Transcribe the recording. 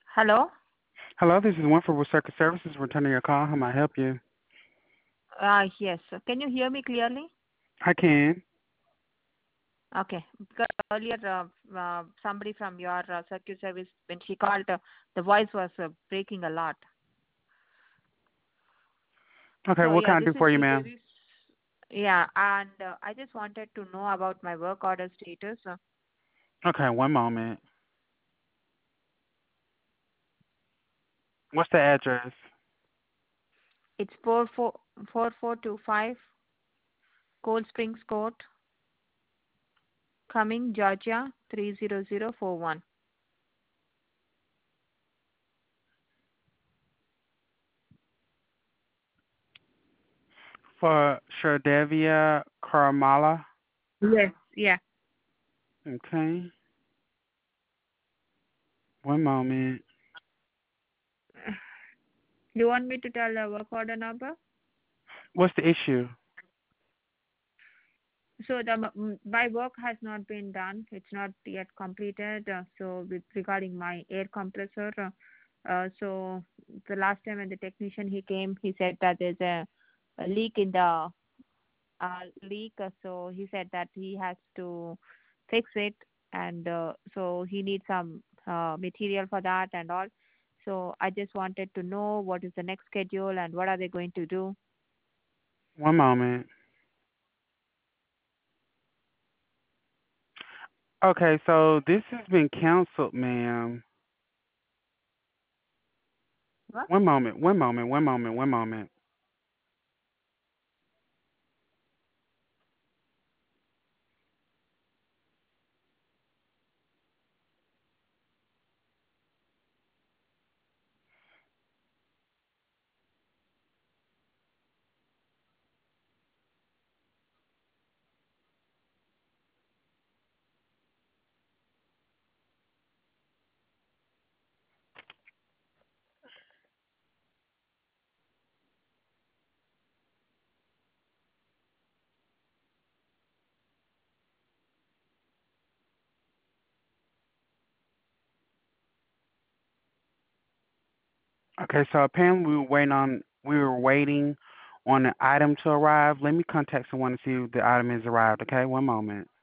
Hello? Hello, this is Winford with Circuit Services. Returning your call. How may I help you? Yes. Can you hear me clearly? I can. Okay. Because earlier, somebody from your circuit service, when she called, the voice was breaking a lot. Okay, So, what yeah, can I this do is for you, ma'am? Sridevi. Yeah, and I just wanted to know about my work order status. Okay, one moment. What's the address? It's 4425 Cold Springs Court, Cumming, Georgia, 30041. For Sherdavia Karamala. Yes. Yeah. Okay, one moment. Do you want me to tell the work order number? What's the issue? So my work has not been done. It's not yet completed. So with regarding my air compressor, so the last time when the technician he came, he said that there's a leak in the leak. So he said that he has to fix it, and so he needs some material for that and all. So I just wanted to know what is the next schedule and what are they going to do. One moment. Okay, so this has been canceled, ma'am. What? One moment. One moment. One moment. One moment. Okay, so apparently we were waiting on an item to arrive. Let me contact someone to see if the item has arrived. Okay, one moment.